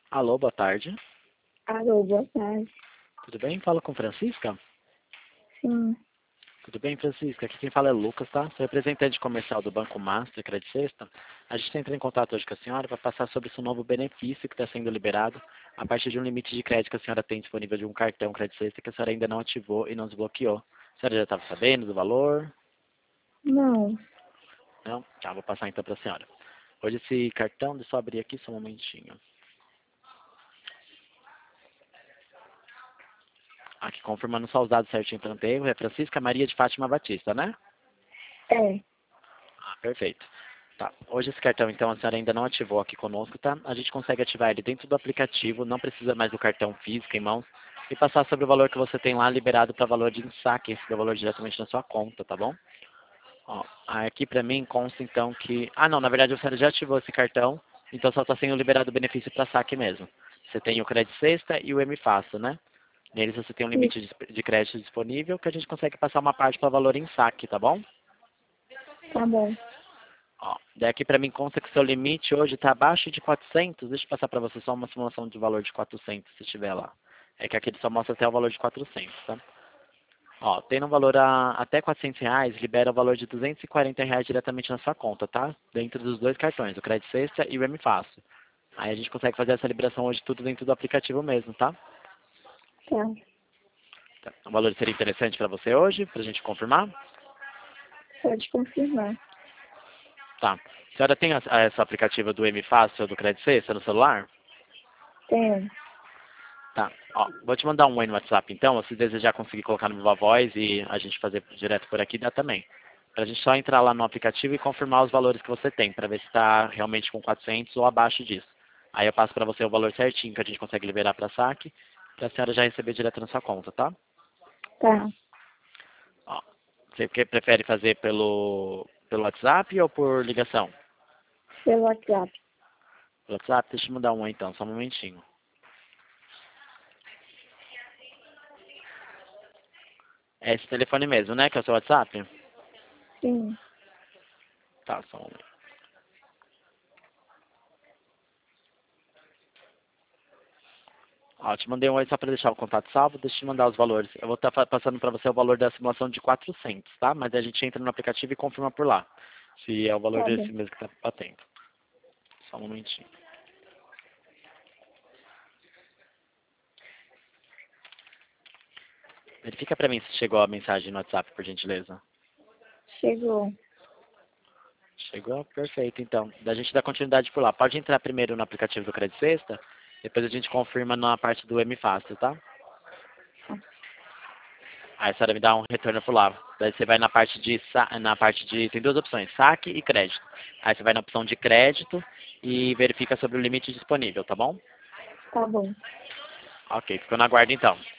Alô, boa tarde. Alô, boa tarde. Tudo bem? Fala com Francisca? Sim, Tudo bem, Francisca? Aqui quem fala é Lucas, tá? Sou representante comercial do Banco Master Credit Sexta. A gente entra em contato hoje com a senhora para passar sobre esse novo benefício que está sendo liberado a partir de um limite de crédito que a senhora tem disponível de um cartão Credit Sexta que a senhora ainda não ativou e não desbloqueou. A senhora já estava sabendo do valor? não, Não? Tá, vou passar então para a senhora. Hoje esse cartão, deixa eu abrir aqui só um momentinho. Aqui confirmando só os dados certinho para não ter erro, é Francisca Maria de Fátima Batista, né? é, Ah, perfeito. Tá. Hoje esse cartão, então, a senhora ainda não ativou aqui conosco, tá? A gente consegue ativar ele dentro do aplicativo, não precisa mais do cartão físico em mãos, e passar sobre o valor que você tem lá liberado para valor de saque, esse valor diretamente na sua conta, tá bom? Ó, aqui para mim consta então que... Ah, não, na verdade a senhora já ativou esse cartão, então só está sendo liberado o benefício para saque mesmo. Você tem o Crédito Sexta e o M Fácil, né? Neles você tem um isso, limite de crédito disponível que a gente consegue passar uma parte para valor em saque, tá bom? tá bom, Ó, daqui para mim consta que seu limite hoje está abaixo de 400. Deixa eu passar para você só uma simulação de valor de 400, se estiver lá. É que aqui ele só mostra até o valor de 400, tá? Ó, tendo um valor até R$ 400, libera o valor de R$ 240 diretamente na sua conta, tá? Dentro dos dois cartões, o Crédito Sexta e o M Fácil. Aí a gente consegue fazer essa liberação hoje tudo dentro do aplicativo mesmo, tá? tá, Tá. O valor seria interessante para você hoje, para a gente confirmar? pode confirmar. Tá. A senhora tem esse aplicativo do M Fácil ou do Crédito Sexta no celular? Tenho, Tá. Ó, vou te mandar um aí no WhatsApp então, se desejar conseguir colocar no Viva Voz e a gente fazer direto por aqui, dá também. Pra gente só entrar lá no aplicativo e confirmar os valores que você tem, pra ver se está realmente com 400 ou abaixo disso. Aí eu passo pra você o valor certinho que a gente consegue liberar pra saque, pra senhora já receber direto na sua conta, tá? tá, Ó, você prefere fazer pelo WhatsApp ou por ligação? pelo WhatsApp. Pelo WhatsApp, deixa eu mandar um aí então, só um momentinho. É esse telefone mesmo, né, que é o seu WhatsApp? Sim, Tá, só um momento. Ó, te mandei um aí só para deixar o contato salvo, deixa eu te mandar os valores. Eu vou estar passando para você o valor da simulação de 400, tá? Mas a gente entra no aplicativo e confirma por lá, se é o valor tá bom, desse mesmo que está batendo. Só um momentinho. Verifica para mim se chegou a mensagem no WhatsApp, por gentileza. chegou, Chegou? Perfeito, então. Da gente dá continuidade por lá. Pode entrar primeiro no aplicativo do Crédito Sexta, depois a gente confirma na parte do M Fácil, tá? Aí a senhora me dá um retorno por lá. Daí você vai na parte de, tem duas opções, saque e crédito. Aí você vai na opção de crédito e verifica sobre o limite disponível, tá bom? tá bom. Ok, ficou na guarda então.